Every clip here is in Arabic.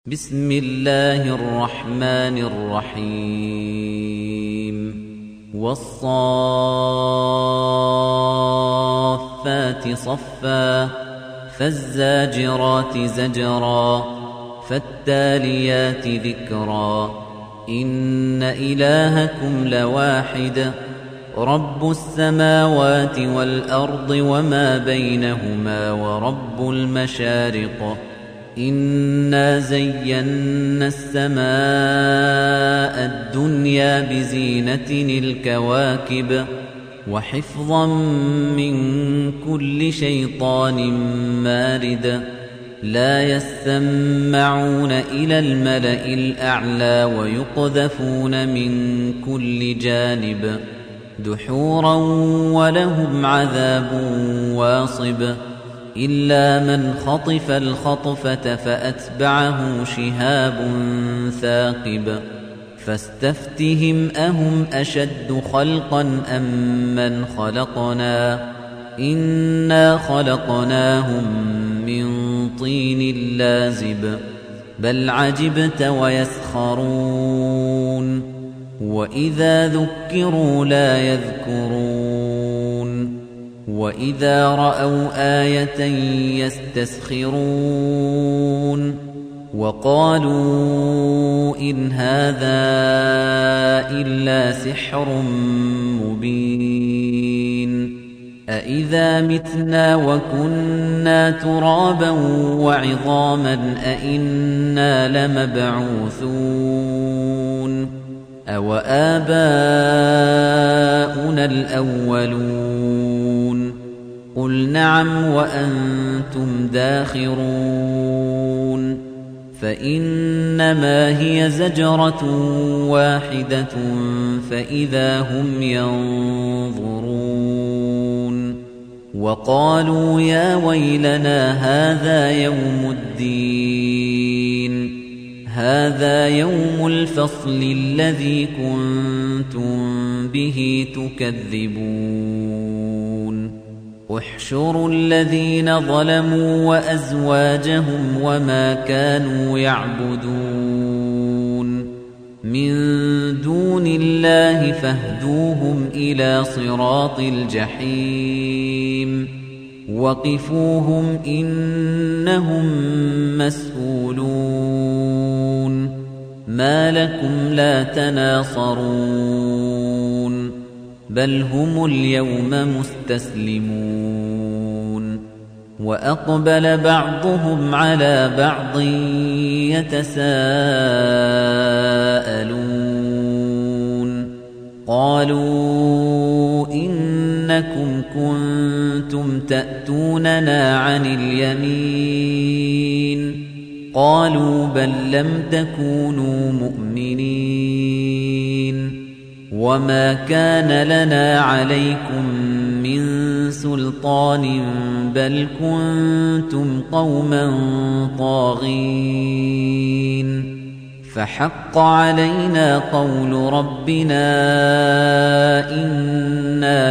بسم الله الرحمن الرحيم والصافات صفا فالزاجرات زجرا فالتاليات ذكرا إن إلهكم لواحد رب السماوات والأرض وما بينهما ورب المشارق إنا زينا السماء الدنيا بزينة الكواكب وحفظا من كل شيطان مارد لا يسمعون إلى الملأ الأعلى ويقذفون من كل جانب دحورا ولهم عذاب واصب إلا من خطف الخطفة فأتبعه شهاب ثاقب فاستفتهم أهم أشد خلقا أم من خلقنا إنا خلقناهم من طين لازب بل عجبت ويسخرون وإذا ذكروا لا يذكرون وَإِذَا رَأَوْا آيَةً يَسْتَسْخِرُونَ وَقَالُوا إِنْ هَذَا إِلَّا سِحْرٌ مُبِينٌ أَإِذَا مِتْنَا وَكُنَّا تُرَابًا وَعِظَامًا أَإِنَّا لَمَبْعُوثُونَ أَوَآبَاؤُنَا الْأَوَّلُونَ قُلْ نَعَمْ وَأَنْتُمْ دَاخِرُونَ فَإِنَّمَا هِيَ زَجْرَةٌ وَاحِدَةٌ فَإِذَا هُمْ يَنظُرُونَ وَقَالُوا يَا وَيْلَنَا هَذَا يَوْمُ الدِّينِ هَذَا يَوْمُ الْفَصْلِ الَّذِي كُنتُم بِهِ تُكَذِّبُونَ احشروا الذين ظلموا وأزواجهم وما كانوا يعبدون من دون الله فاهدوهم إلى صراط الجحيم وقفوهم إنهم مسؤولون ما لكم لا تناصرون بل هم اليوم مستسلمون وأقبل بعضهم على بعض يتساءلون قالوا إنكم كنتم تأتوننا عن اليمين قالوا بل لم تكونوا مؤمنين وما كان لنا عليكم من سلطان بل كنتم قوما طاغين فحق علينا قول ربنا إنا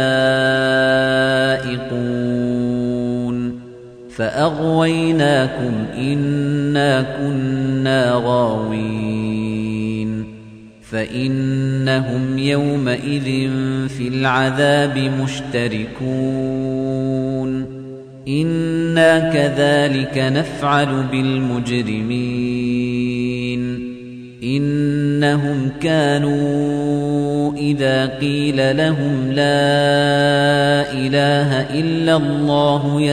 لذائقون فأغويناكم إنا كنا غاوين فإنهم يومئذ في العذاب مشتركون إنا كذلك نفعل بالمجرمين إنهم كانوا إذا قيل لهم لا إله إلا الله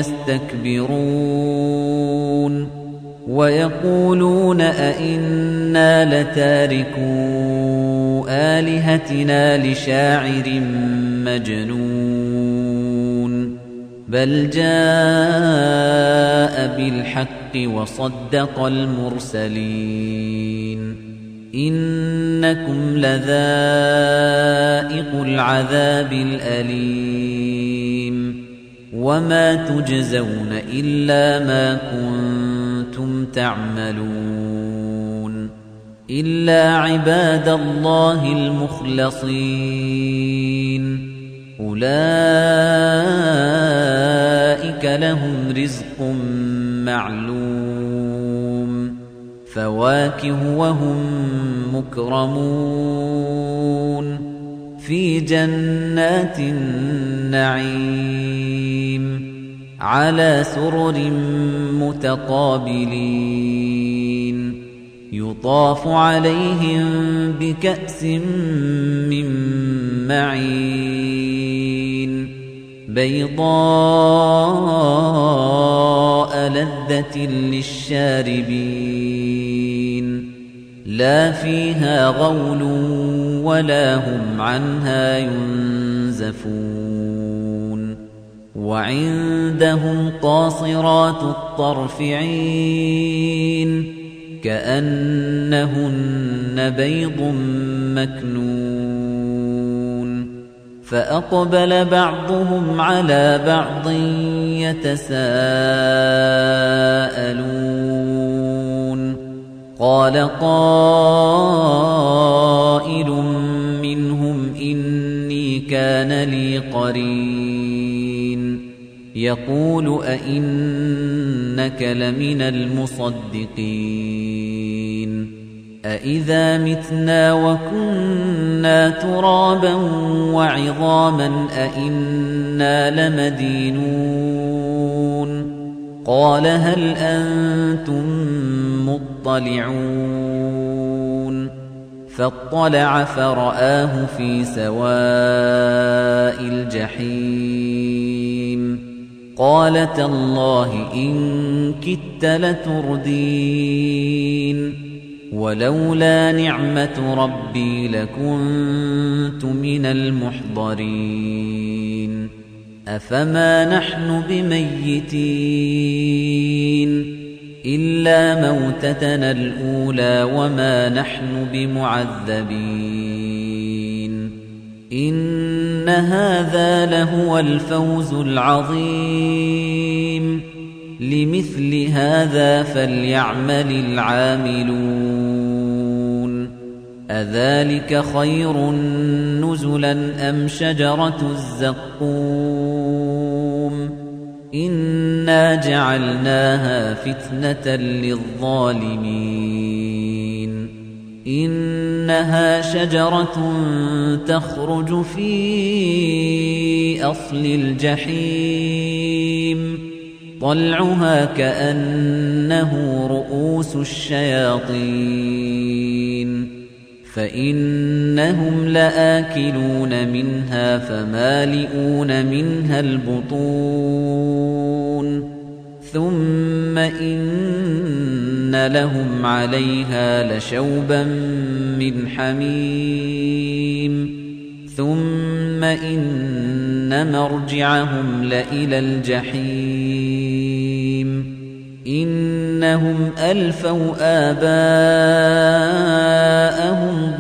يستكبرون ويقولون أئنا لتاركو آلهتنا لشاعر مجنون بل جاء بالحق وصدق المرسلين إنكم لذائق العذاب الأليم وما تجزون إلا ما كنتم تعملون إلا عباد الله المخلصين أولئك لهم رزق معلوم فواكه وهم مكرمون في جنات النعيم على سرر متقابلين يطاف عليهم بكأس من معين بيضاء لذة للشاربين لا فيها غول ولا هم عنها ينزفون وعندهم قاصرات الطرف عين كأنهن بيض مكنون فأقبل بعضهم على بعض يتساءلون قال قائل منهم إني كان لي قرين يقول أئنك لمن المصدقين أإذا متنا وكنا ترابا وعظاما أئنا لمدينون قال هل أنتم مطلعون فاطلع فرآه في سواء الجحيم قال تالله إن كدت لتردين ولولا نعمة ربي لكنت من المحضرين أفما نحن بميتين إلا موتتنا الأولى وما نحن بمعذبين إن هذا لهو الفوز العظيم لمثل هذا فليعمل العاملون أذلك خير نزلا أم شجرة الزقوم إنا جعلناها فتنة للظالمين إنها شجرة تخرج في أصل الجحيم طلعها كأنه رؤوس الشياطين فإنهم لآكلون منها فمالئون منها البطون ثم إن لهم عليها لشوبا من حميم ثم إن مرجعهم لإلى الجحيم إنهم ألفوا آباءهم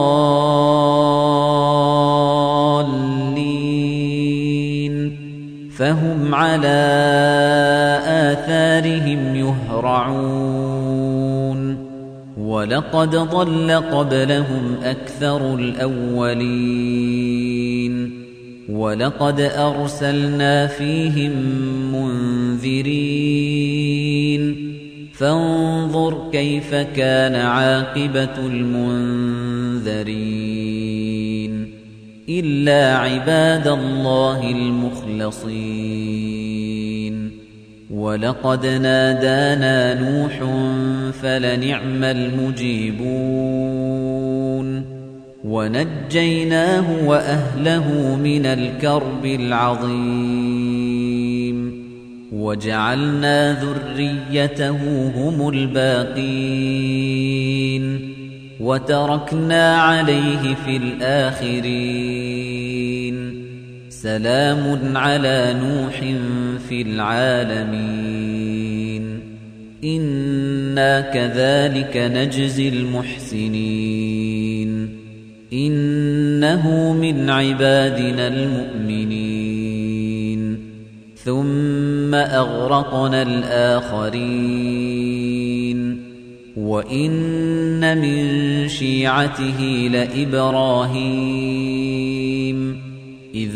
ضالين فهم على آثارهم يهرعون ولقد ضل قبلهم أكثر الأولين ولقد أرسلنا فيهم منذرين فانظر كيف كان عاقبة المنذرين إلا عباد الله المخلصين ولقد نادانا نوح فلنعم المجيبون ونجيناه وأهله من الكرب العظيم وجعلنا ذريته هم الباقين وتركنا عليه في الآخرين سلام على نوح في العالمين إنا كذلك نجزي المحسنين إنه من عبادنا المؤمنين ثم أغرقنا الآخرين وإن من شيعته لإبراهيم إذ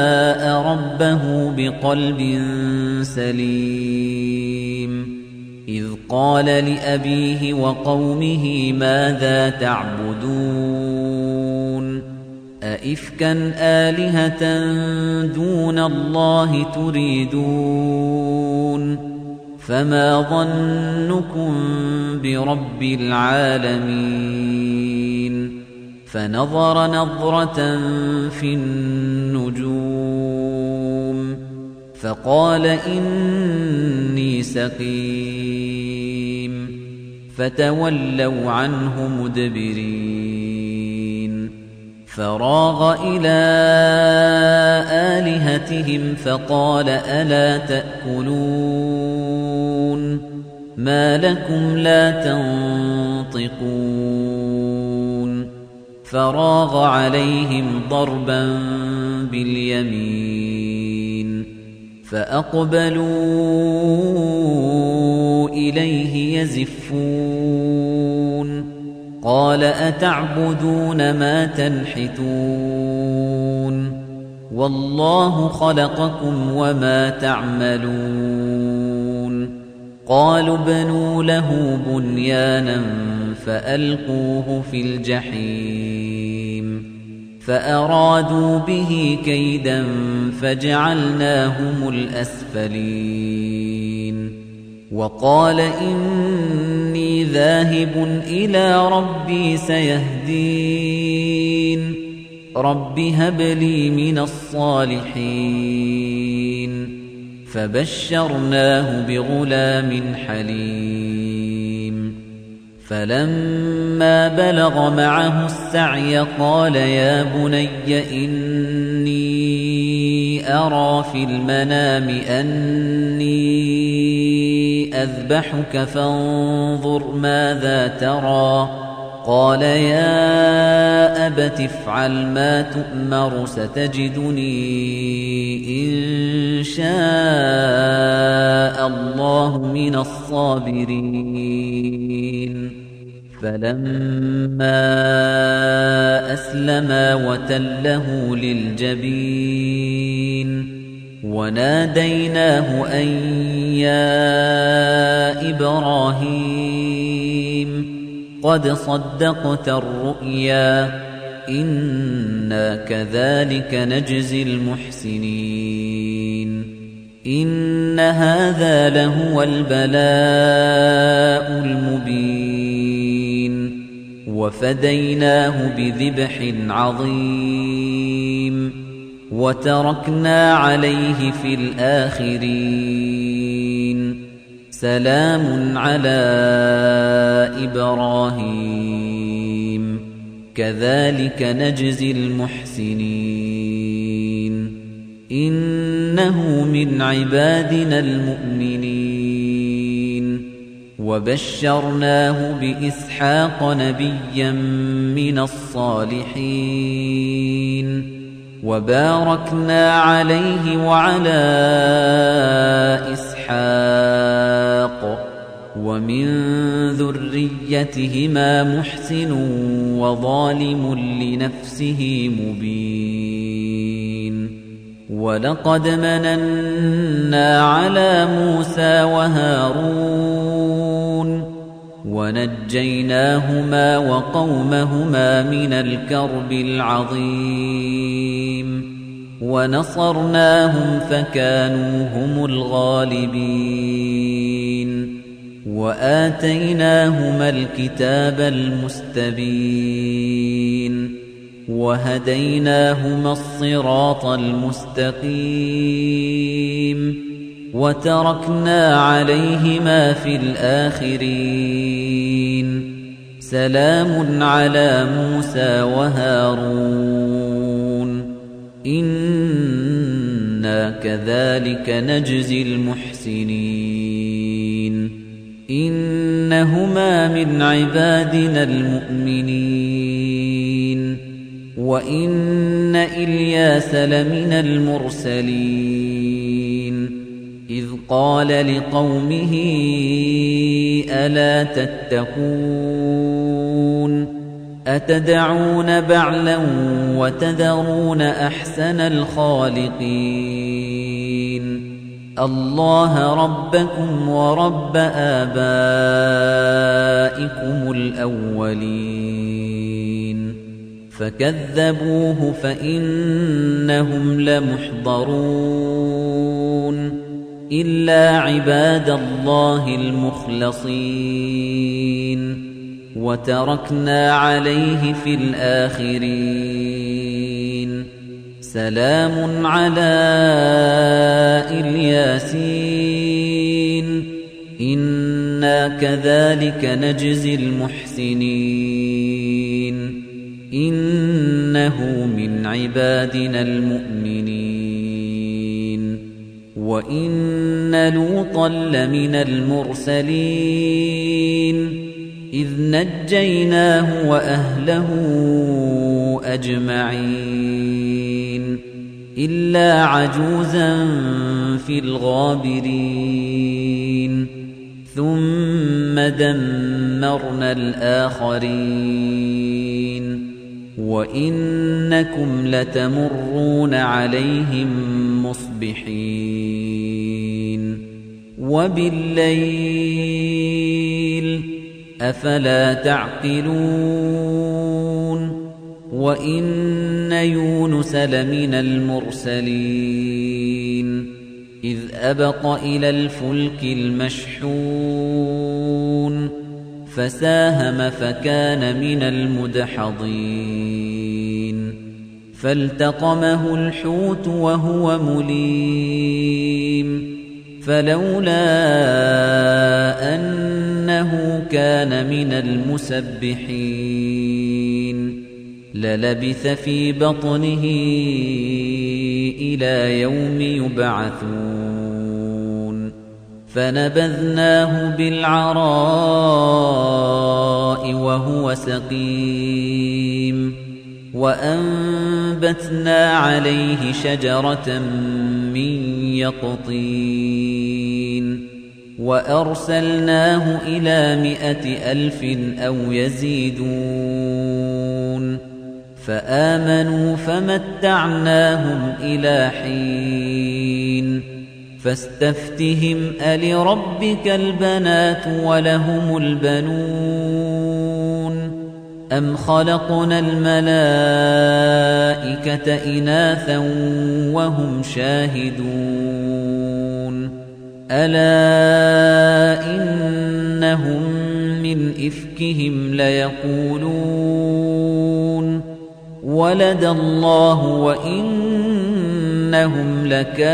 جاء ربه بقلب سليم إذ قال لأبيه وقومه ماذا تعبدون أئفكا آلهة دون الله تريدون فما ظنكم برب العالمين فنظر نظرة في النجوم فقال إني سقيم فتولوا عنه مدبرين فراغ إلى آلهتهم فقال ألا تأكلون ما لكم لا تنطقون فراغ عليهم ضربا باليمين فأقبلوا إليه يزفون قال أتعبدون ما تنحتون والله خلقكم وما تعملون قالوا ابنوا له بنيانا فألقوه في الجحيم فأرادوا به كيدا فجعلناهم الأسفلين وقال إني ذاهب إلى ربي سيهدين رب هب لي من الصالحين فبشرناه بغلام حليم فلما بلغ معه السعي قال يا بني إني أرى في المنام أني أذبحك فانظر ماذا ترى قال يا أبت افعل ما تؤمر ستجدني إن شاء الله من الصابرين فلما أسلما وتله للجبين وناديناه أن يا إبراهيم قد صدقت الرؤيا إنا كذلك نجزي المحسنين إن هذا لهو البلاء المبين وفديناه بذبح عظيم وتركنا عليه في الآخرين سلام على إبراهيم كذلك نجزي المحسنين إنه من عبادنا المؤمنين وبشرناه بإسحاق نبيا من الصالحين وباركنا عليه وعلى إسحاق ومن ذريتهما محسن وظالم لنفسه مبين ولقد مننا على موسى وهارون ونجيناهما وقومهما من الكرب العظيم ونصرناهم فكانوا هم الغالبين وآتيناهما الكتاب المستبين وهديناهما الصراط المستقيم وتركنا عليهما في الآخرين سلام على موسى وهارون إنا كذلك نجزي المحسنين إنهما من عبادنا المؤمنين وإن إلياس لمن المرسلين إذ قال لقومه ألا تتقون أتدعون بعلا وتذرون أحسن الخالقين الله ربكم ورب آبائكم الأولين فكذبوه فإنهم لمحضرون إلا عباد الله المخلصين وتركنا عليه في الآخرين سلام على الياسين إنا كذلك نجزي المحسنين إنه من عبادنا المؤمنين وإن لوطا لمن المرسلين إذ نجيناه وأهله أجمعين إلا عجوزا في الغابرين ثم دمرنا الآخرين وإنكم لتمرون عليهم مصبحين وبالليل أفلا تعقلون وإن يونس لمن المرسلين إذ أبق إلى الفلك المشحون فساهم فكان من المدحضين فالتقمه الحوت وهو مليم فلولا أنه كان من المسبحين للبث في بطنه إلى يوم يبعثون فنبذناه بالعراء وهو سقيم وأنبتنا عليه شجرة من يقطين وأرسلناه إلى 100,000 أو يزيدون فآمنوا فمتعناهم إلى حين فاستفتهم ألربك البنات ولهم البنون أم خلقنا الملائكة إناثا وهم شاهدون ألا إنهم من إفكهم ليقولون ولد الله وإنهم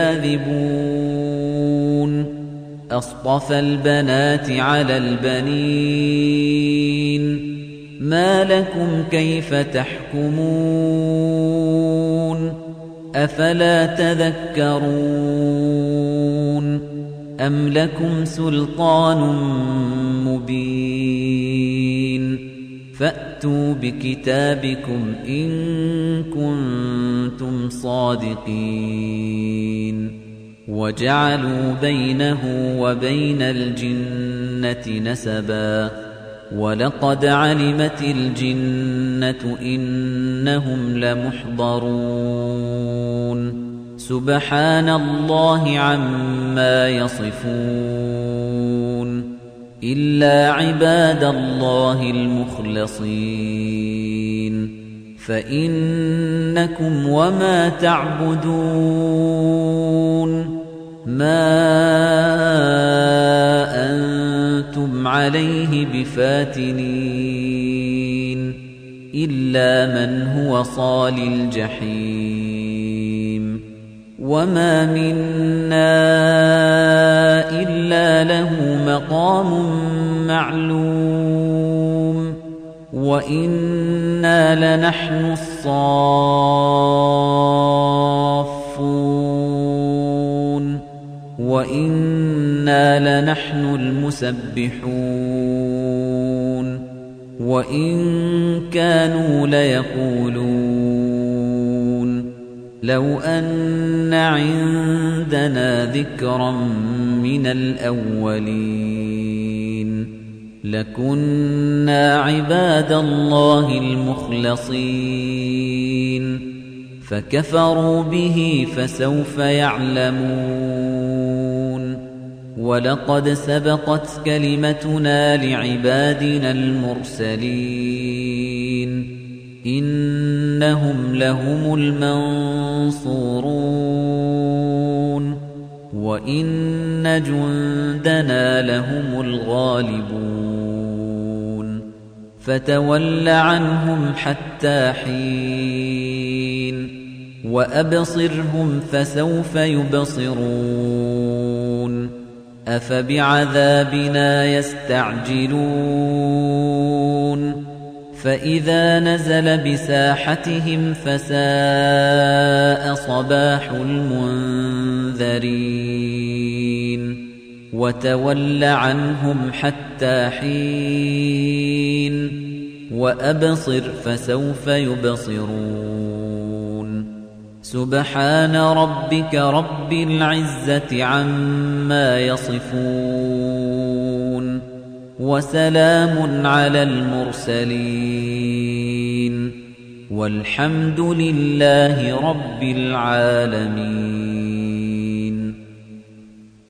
لكاذبون أصطفى البنات على البنين ما لكم كيف تحكمون أفلا تذكرون أم لكم سلطان مبين فأتوا بكتابكم إن كنتم صادقين وجعلوا بينه وبين الجنة نسبا ولقد علمت الجنة إنهم لمحضرون سبحان الله عما يصفون إلا عباد الله المخلصين فإنكم وما تعبدون ما أنتم عليه بفاتنين إلا من هو صال الجحيم وما منا إلا له مقام معلوم وإنا لنحن الصافون وإنا لنحن المسبحون وإن كانوا ليقولون لو أن عندنا ذكرا من الأولين لكنا عباد الله المخلصين فكفروا به فسوف يعلمون وَلَقَدْ سَبَقَتْ كَلِمَتُنَا لِعِبَادِنَا الْمُرْسَلِينَ إِنَّهُمْ لَهُمُ الْمَنصُورُونَ وَإِنَّ جُندَنَا لَهُمُ الْغَالِبُونَ فَتَوَلَّ عَنْهُمْ حَتَّىٰ حِينٍ وَأَبْصِرْهُمْ فَسَوْفَ يُبْصِرُونَ أَفَبِعَذَابِنَا يَسْتَعْجِلُونَ فَإِذَا نَزَلَ بِسَاحَتِهِمْ فَسَاءَ صَبَاحُ الْمُنذَرِينَ وَتَوَلَّ عَنْهُمْ حَتَّىٰ حِينٍ وَأَبْصِرْ فَسَوْفَ يُبْصِرُونَ سُبْحَانَ رَبِّكَ رَبِّ الْعِزَّةِ عَمَّا يَصِفُونَ وَسَلَامٌ عَلَى الْمُرْسَلِينَ وَالْحَمْدُ لِلَّهِ رَبِّ الْعَالَمِينَ.